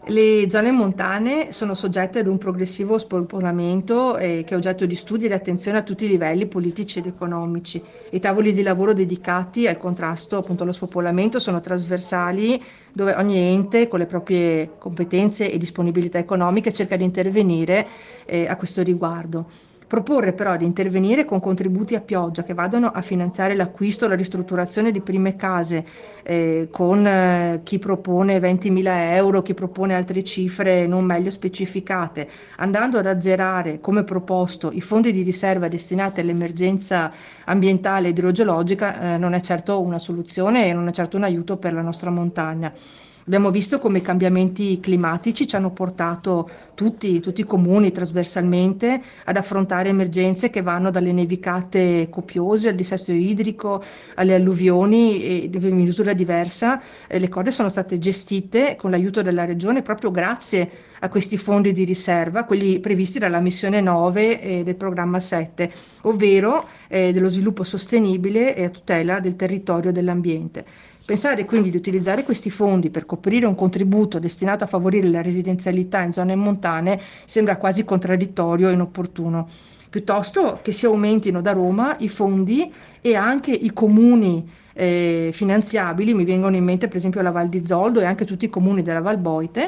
Le zone montane sono soggette ad un progressivo spopolamento che è oggetto di studi ed attenzione a tutti i livelli politici ed economici. I tavoli di lavoro dedicati al contrasto appunto allo spopolamento sono trasversali, dove ogni ente con le proprie competenze e disponibilità economiche cerca di intervenire a questo riguardo. Proporre però di intervenire con contributi a pioggia che vadano a finanziare l'acquisto o la ristrutturazione di prime case, con chi propone 20.000 euro, chi propone altre cifre non meglio specificate, andando ad azzerare, come proposto, i fondi di riserva destinati all'emergenza ambientale e idrogeologica, non è certo una soluzione e non è certo un aiuto per la nostra montagna. Abbiamo visto come i cambiamenti climatici ci hanno portato tutti i comuni trasversalmente ad affrontare emergenze che vanno dalle nevicate copiose al dissesto idrico, alle alluvioni e in misura diversa. Le cose sono state gestite con l'aiuto della regione proprio grazie a questi fondi di riserva, quelli previsti dalla missione 9 del programma 7, ovvero dello sviluppo sostenibile e a tutela del territorio e dell'ambiente. Pensare quindi di utilizzare questi fondi per coprire un contributo destinato a favorire la residenzialità in zone montane sembra quasi contraddittorio e inopportuno. Piuttosto che si aumentino da Roma i fondi e anche i comuni finanziabili, mi vengono in mente per esempio la Val di Zoldo e anche tutti i comuni della Val Boite,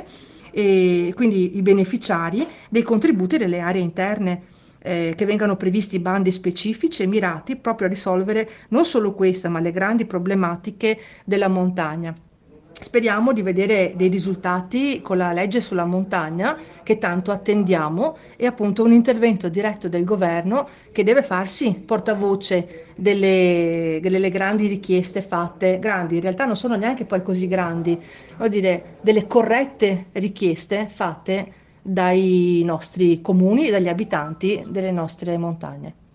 e quindi i beneficiari dei contributi delle aree interne, che vengano previsti bandi specifici e mirati proprio a risolvere non solo questa, ma le grandi problematiche della montagna. Speriamo di vedere dei risultati con la legge sulla montagna che tanto attendiamo e appunto un intervento diretto del governo che deve farsi portavoce delle grandi richieste fatte, grandi in realtà non sono neanche poi così grandi, vuol dire delle corrette richieste fatte dai nostri comuni e dagli abitanti delle nostre montagne.